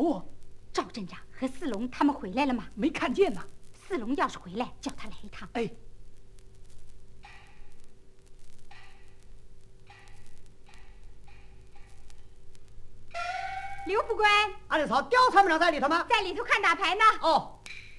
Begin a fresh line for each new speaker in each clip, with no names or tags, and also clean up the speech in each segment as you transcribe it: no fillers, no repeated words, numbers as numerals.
哦。
赵镇长和四龙他们回来了吗？
没看见呢。
四龙要是回来，叫他来一趟。
哎。
刘副官，
俺的操，刁参谋长在里头吗？
在里头看打牌呢。
哦。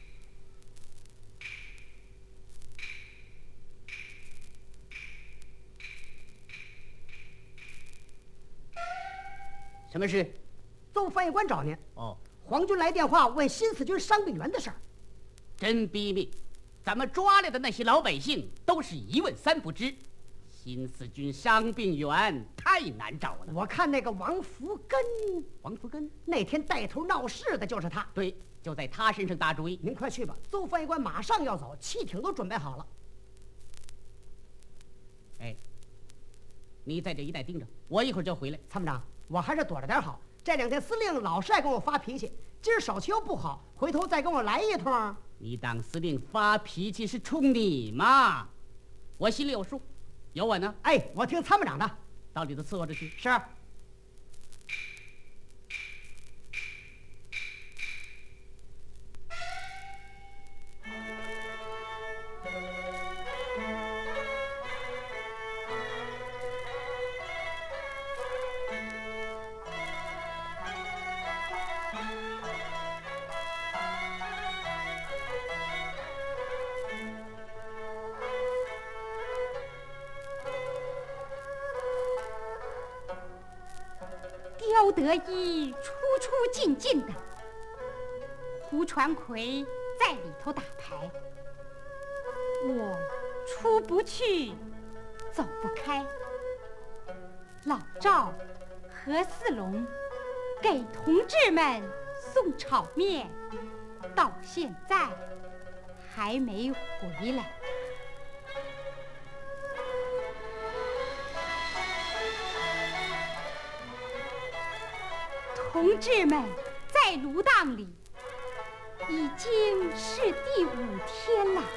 什么事？
邹翻译官找您。
哦。
皇军来电话问新四军伤病员的事儿。
真逼命！咱们抓来的那些老百姓都是一问三不知。新四军伤病员太难找了。
我看那个王福根，那天带头闹事的就是他。
对，就在他身上打主意。
您快去吧，邹翻译官马上要走，汽艇都准备好了。
哎，你在这一带盯着，我一会儿就回来。
参谋长，我还是躲着点好。这2天司令老是爱跟我发脾气，今儿手气又不好，回头再跟我来一通。
你当司令发脾气是冲你吗？我心里有数。有我呢。
哎，我听参谋长的，
到里头伺候着去。
是。
刁德一出出进进的，胡传魁在里头打牌，我出不去，走不开。老赵和四龙给同志们送炒面，到现在还没回来。同志们在炉档里已经是第5天了。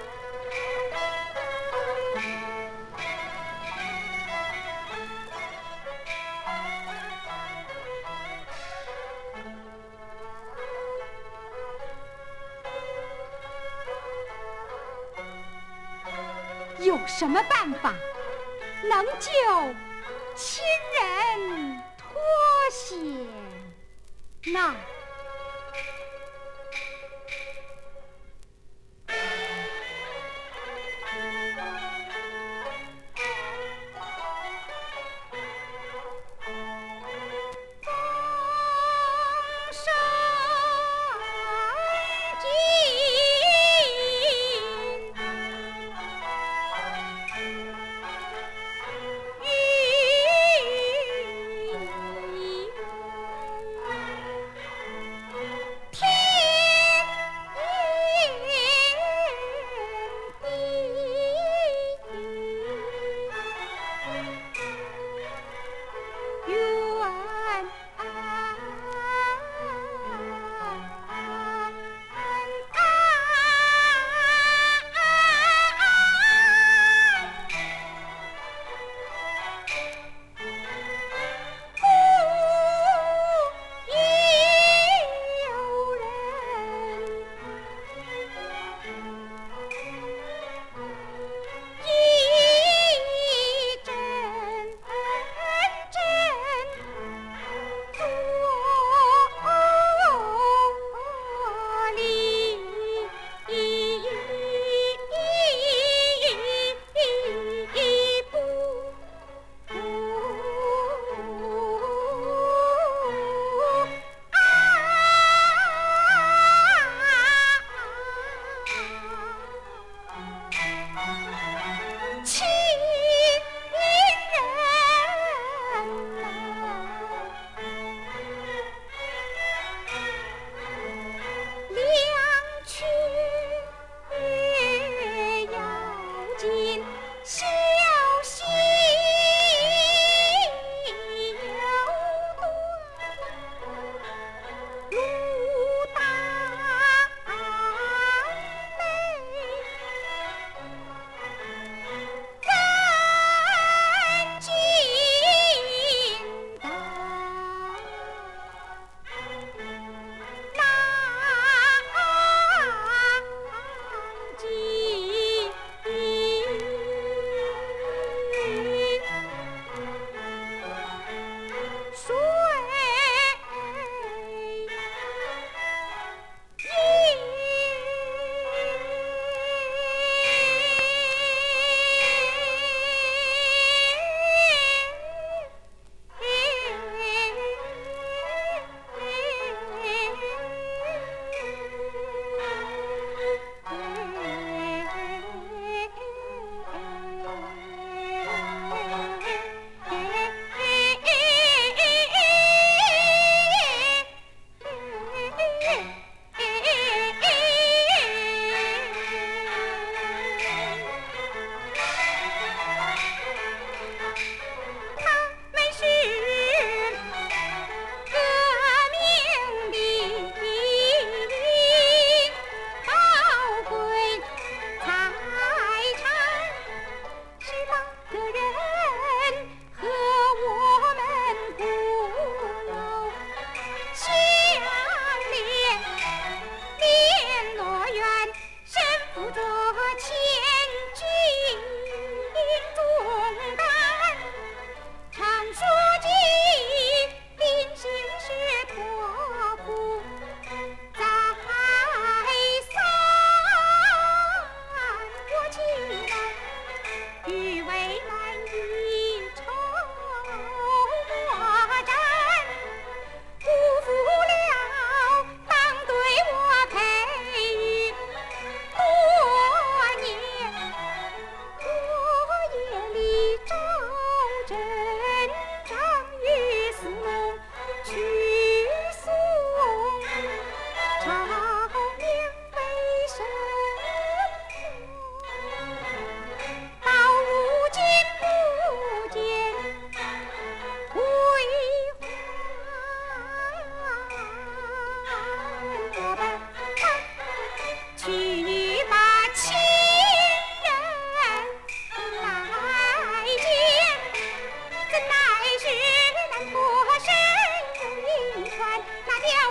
有什么办法能救亲人脱险那？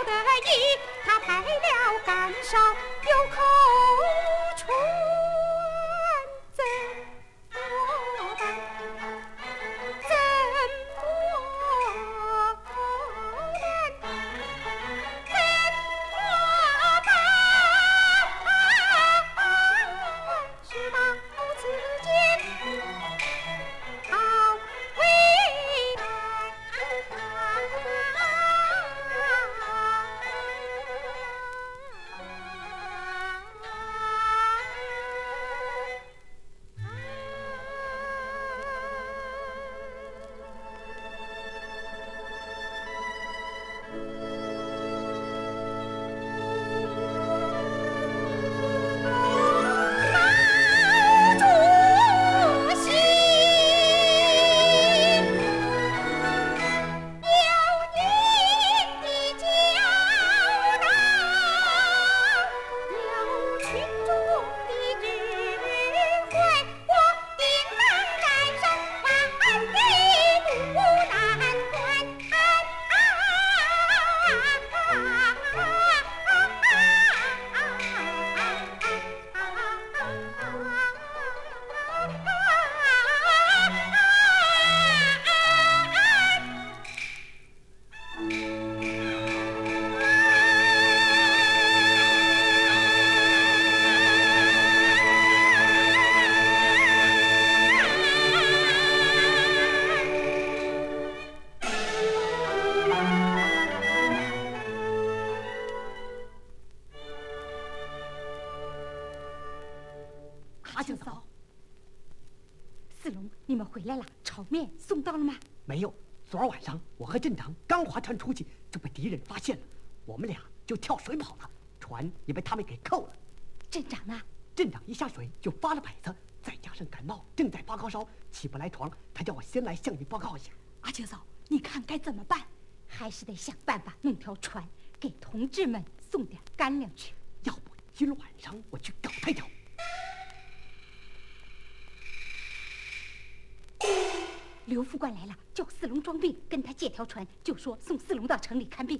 得意，他派了干哨有口传，怎么办？怎么办？事到此间，好为
阿庆嫂，
四龙，你们回来了，炒面送到了吗？
没有。昨儿晚上我和镇长刚划船出去，就被敌人发现了，我们俩就跳水跑了，船也被他们给扣了。
镇长呢？
镇长一下水就发了摆子，再加上感冒，正在发高烧，起不来床，他叫我先来向你报告一下。
阿庆嫂，你看该怎么办？
还是得想办法弄条船，给同志们送点干粮去。
要不今晚上我去搞他一条。
刘副官来了，叫四龙装病，跟他借条船，就说送四龙到城里看病。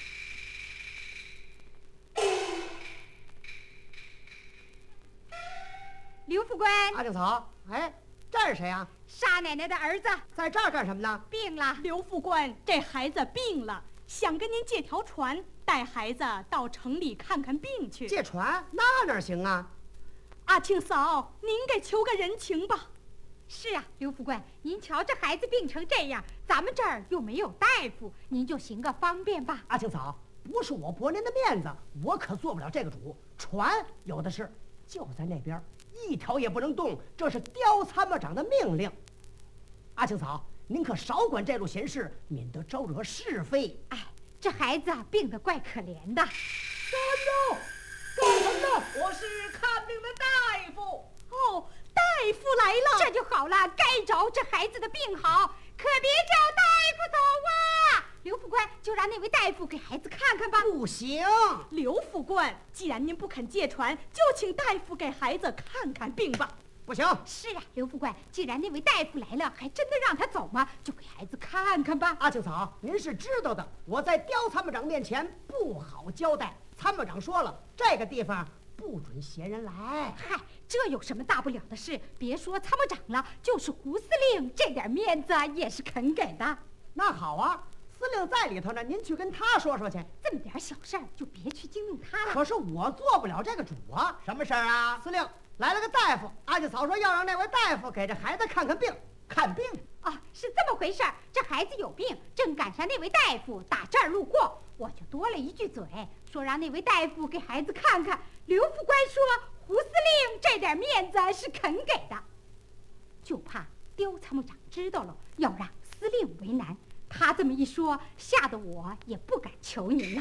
刘副官，
阿庆嫂，哎，这是谁啊？
沙奶奶的儿子，
在这儿干什么呢？
病了。
刘副官，这孩子病了，想跟您借条船，带孩子到城里看看病去。
借船那哪行啊？
阿庆嫂，您给求个人情吧。
是啊，刘副官，您瞧这孩子病成这样，咱们这儿又没有大夫，您就行个方便吧。
阿庆嫂，不是我驳您的面子，我可做不了这个主。船有的是，就在那边，一条也不能动，这是刁参谋长的命令。阿庆嫂，您可少管这路闲事，免得招惹是非。
哎，这孩子啊，病得怪可怜的。
三六，干什么呢？
我是看病的大夫。
哦，大夫来了，
这就好了，该着这孩子的病好，可别叫大夫走啊！刘副官，就让那位大夫给孩子看看吧。
不行，
刘副官，既然您不肯借船，就请大夫给孩子看看病吧。
不行。
是啊，刘副官，既然那位大夫来了，还真的让他走吗？就给孩子看看吧。
阿庆嫂，您是知道的，我在刁参谋长面前不好交代。参谋长说了，这个地方不准闲人来。
嗨，这有什么大不了的事？别说参谋长了，就是胡司令这点面子也是肯给的。
那好啊，司令在里头呢，您去跟他说说去。
这么点小事儿就别去惊动他了。
可是我做不了这个主啊。
什么事儿啊？
司令，来了个大夫，阿庆嫂说要让那位大夫给这孩子看看病。
看病
啊，是这么回事儿。这孩子有病，正赶上那位大夫打这儿路过，我就多了一句嘴，说让那位大夫给孩子看看。刘副官说，胡司令这点面子是肯给的，就怕刁参谋长知道了，要让司令为难。他这么一说，吓得我也不敢求您了。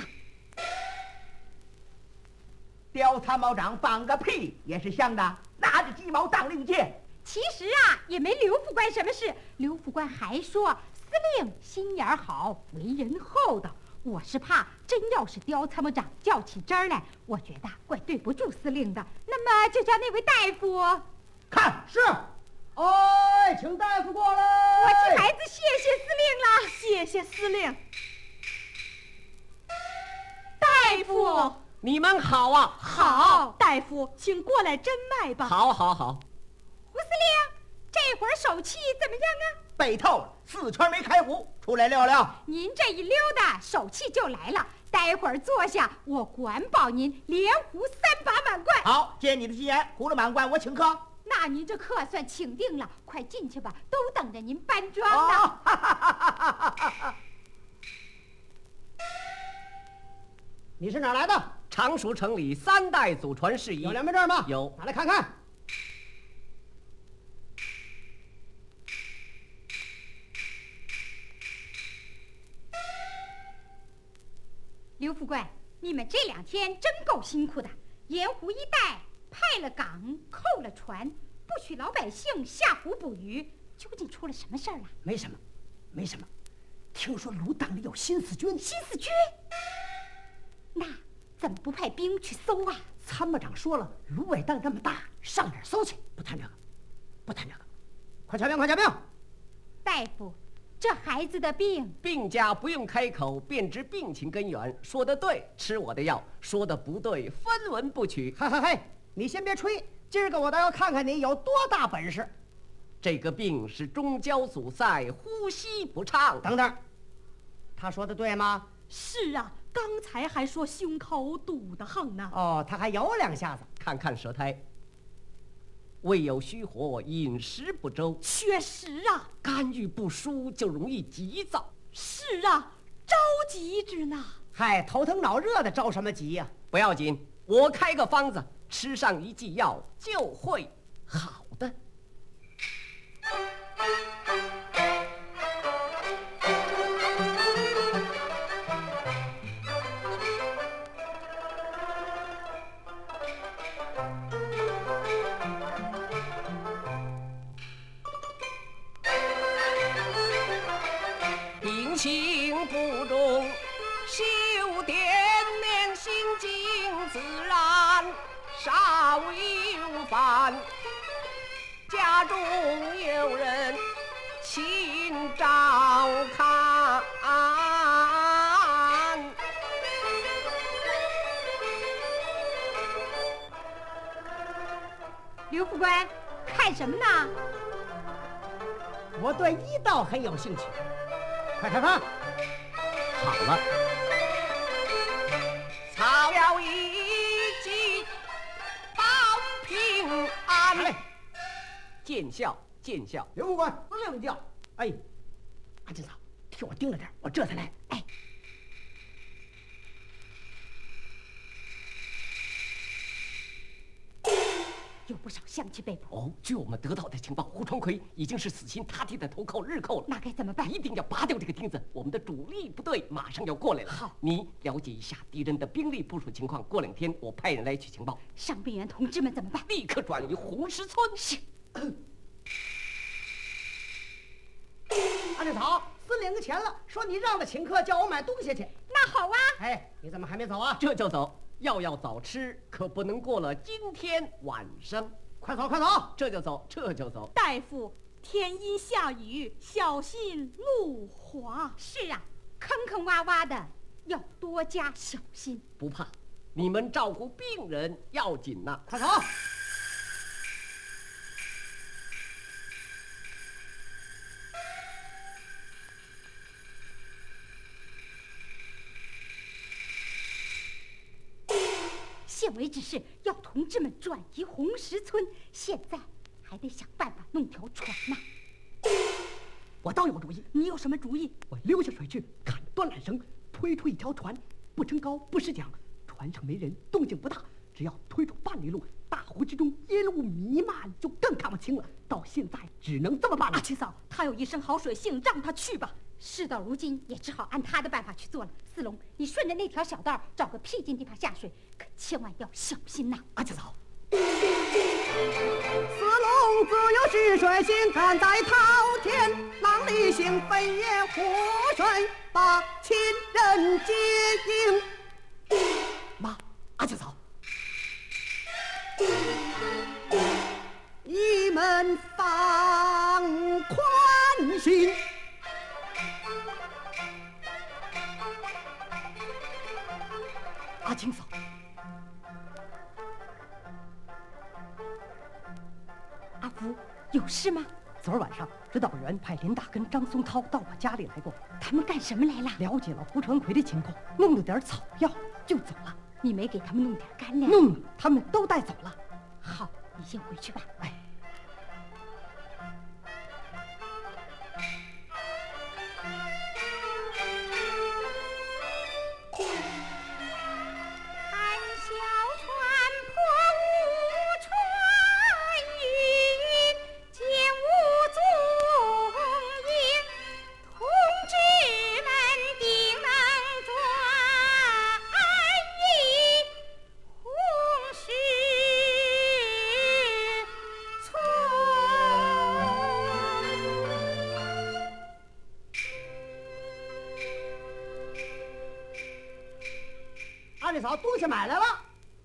刁参谋长放个屁也是香的，拿着鸡毛当令箭。
其实啊，也没刘副官什么事。刘副官还说，司令心眼好，为人厚道。我是怕真要是刁参谋长较起真儿来，我觉得怪对不住司令的。那么就叫那位大夫
看
是。哎，请大夫过来。
我替孩子谢谢司令了。
谢谢司令。
你们好啊！
好，大夫，请过来诊脉吧。
好，好，好。
胡司令，这会儿手气怎么样啊？
背透了，4圈没开胡，出来溜溜。
您这一溜达，手气就来了。待会儿坐下，我管保您连胡3把满贯。
好，借你的吉言，胡了满贯，我请客。
那您这客算请定了，快进去吧，都等着您搬庄呢。
你是哪儿来的？
常熟城里3代祖传事宜。
有2枚证吗？
有，
拿来看看。
刘副官，你们这2天真够辛苦的，沿湖一带派了岗，扣了船，不许老百姓下湖捕鱼，究竟出了什么事儿了？
没什么，没什么。听说鲁党里有新四军。
新四军？那怎么不派兵去搜啊？
参谋长说了，芦苇荡这么大，上哪儿搜去？不谈这个，不谈这个。快瞧病，快瞧病！
大夫，这孩子的病，
病家不用开口便知病情根源。说得对，吃我的药；说得不对，分文不取。
嘿嘿嘿，你先别吹，今儿个我倒要看看你有多大本事。
这个病是中焦阻塞，呼吸不畅。
等等，他说的对吗？
是啊，刚才还说胸口堵得很呢。
哦，他还有2下子。
看看舌苔，胃有虚火，饮食不周，
确实啊，
肝郁不舒，就容易急躁。
是啊，着急着呢。
嗨，头疼脑热的着什么急呀？
不要紧，我开个方子，吃上1剂药就会好的。病情不重，修点念心静自然，稍微如烦。家中有人请照看。
刘副官，看什么呢？
我对医道很有兴趣。快看看。
好了，草药一剂保平安。
来，
见效，见效。
刘副官，令教。哎，阿金嫂，替我盯着点，我这才来。哎，
有不少乡亲被捕。
哦，据我们得到的情报，胡传魁已经是死心塌地的投靠日寇了。
那该怎么办？
一定要拔掉这个钉子。我们的主力部队马上要过来了。
好，
你了解一下敌人的兵力部署情况。过2天我派人来取情报。
伤病员同志们怎么办？
立刻转移红石村。
是。
阿金嫂，司令钱了，说你让他请客，叫我买东西去。
那好啊。
哎，你怎么还没走啊？
这就走。药要早吃，可不能过了今天晚上。
快走，快走！
这就走，这就走。
大夫，天阴下雨，小心路滑。
是啊，坑坑洼洼的，要多加小心。
不怕，你们照顾病人要紧呐。
快走！
县委指示要同志们转移红石村，现在还得想办法弄条船呢。
我倒有主意。
你有什么主意？
我溜下水去，砍断缆绳，推出一条船，不撑高不失桨，船上没人，动静不大，只要推出半里路，大湖之中烟雾弥漫，就更看不清了。到现在只能这么办了。
阿七嫂，他有一身好水性，让他去吧。
事到如今，也只好按他的办法去做了。四龙，你顺着那条小道找个僻静地方下水，可千万要小心呐。
阿七嫂，
四龙自有蓄水心，站在滔天，浪里行飞也活水，把亲人接应。
妈，阿七嫂，
你们放宽心。
阿青嫂，
府，有事吗？
昨儿晚上，指导员派林大跟张松涛到我家里来过，
他们干什么来了？
了解了胡传魁的情况，弄了点草药就走了。
你没给他们弄点干粮？
弄了，他们都带走了。
好，你先回去吧。
哎。二嫂，东西买来了。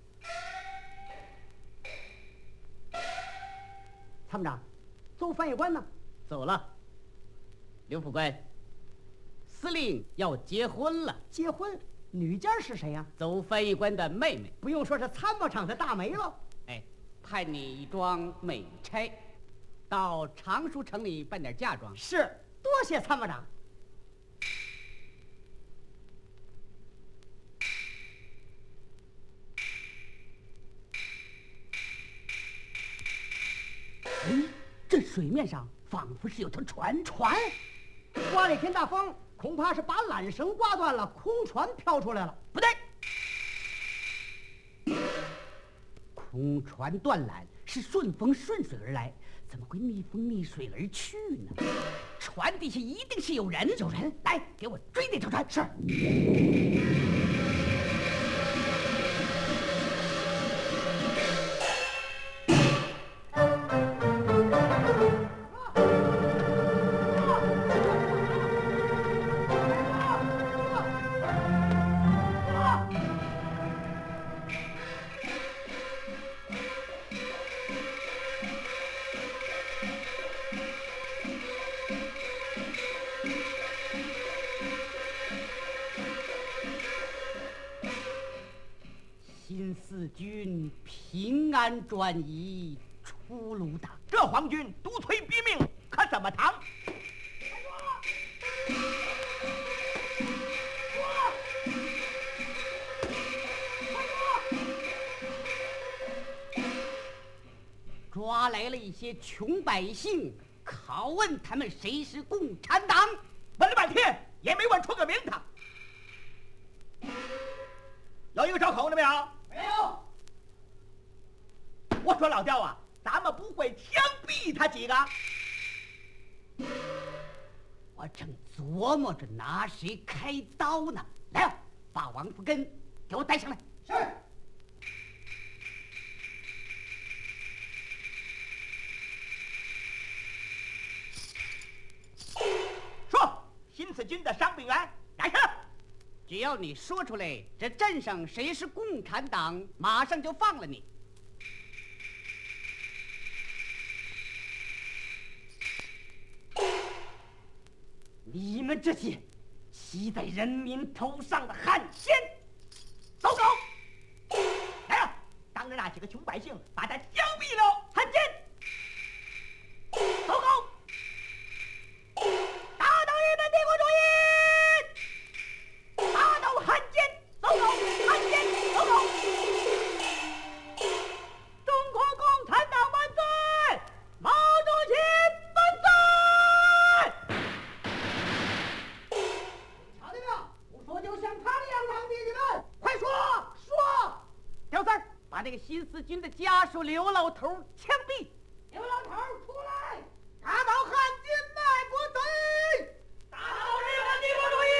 参谋长，邹翻译官呢？
走了。刘副官，司令要结婚了。
结婚？女家是谁呀？
邹翻译官的妹妹。
不用说是参谋长的大梅喽。
哎，派你一桩美差，到常熟城里办点嫁妆。
是，多谢参谋长。
这水面上仿佛是有条船。
刮了一天大风，恐怕是把缆绳刮断了，空船飘出来了。
不对，空船断缆是顺风顺水而来，怎么会逆风逆水而去呢？船底下一定是有人。
有人，
来，给我追那条船。
是。
新四军平安转移出鲁党，
这皇军独摧毙命，可怎么扛？
抓来了一些穷百姓，拷问他们谁是共产党，
问了半天也没问出个名堂。有一个招口的没有？没有。我说老刁啊，咱们不会枪毙他几个？
我正琢磨着拿谁开刀呢。来啊，把王福根给我带上来。
是。说，新四军的伤病员来上。
只要你说出来，这镇上谁是共产党，马上就放了你。你们这些骑在人民头上的汉奸，
走狗！来啊，当着那几个穷百姓，把他枪毙了！汉奸，走狗！打倒日本帝国主义！打倒汉奸，走狗！汉奸，走狗！中国共产党万岁！毛主席万岁！瞧见没有？不说就像他一样当弟弟们，快说！
刁三儿，把那个新四军的家属刘老头枪毙。
刘老头出来！打倒汉奸卖国贼！打倒日本帝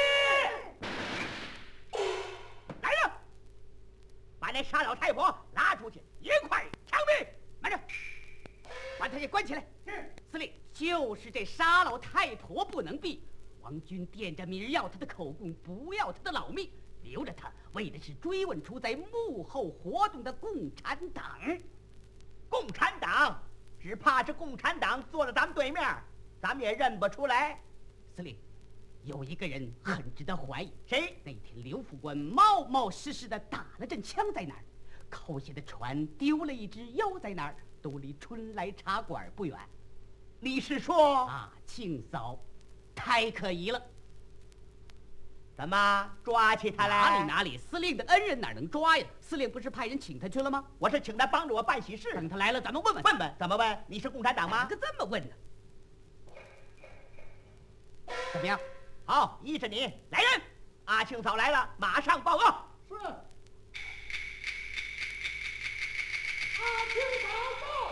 国主义！来人，把那傻老太婆拉出去，一块枪毙！慢着，把他给关起来。是，
司令，就是这傻老太婆不能毙。王军惦着明儿要他的口供，不要他的老命，留着他，为的是追问出在幕后活动的共产党。
共产党，只怕是共产党坐在咱们对面，咱们也认不出来。
司令，有一个人很值得怀疑。
谁？
那天刘副官冒失的打了阵枪在哪儿？扣下的船丢了一只，又在哪儿？ 都离春来茶馆不远。
你是说
啊，庆嫂，太可疑了。
怎么抓起他来？
哪里，司令的恩人哪能抓呀？司令不是派人请他去了吗？
我是请他帮着我办喜事。
等他来了，咱们问问。
问，怎么问？你是共产党吗？
可这么问呢？怎么样？
好，依着你。来人，阿庆嫂来了，马上报告。
是。阿庆嫂到。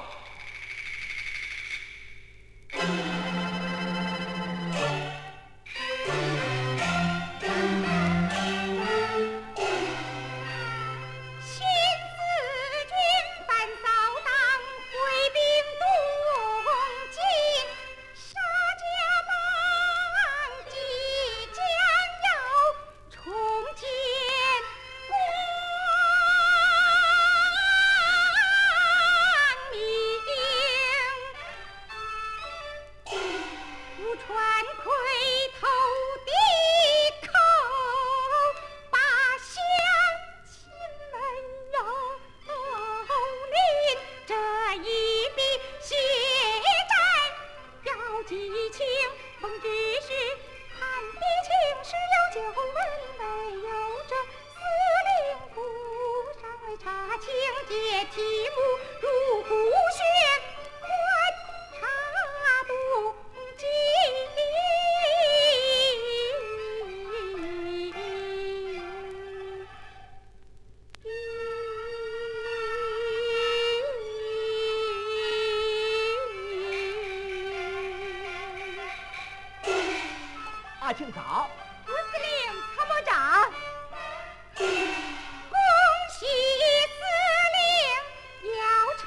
阿庆嫂，
副司令、参谋长，恭喜司令要成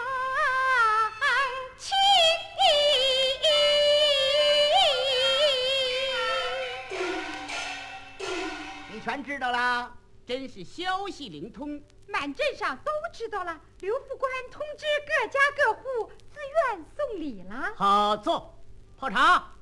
亲。
你全知道了？
真是消息灵通，
满镇上都知道了。刘副官通知各家各户自愿送礼了。
好，坐，泡茶。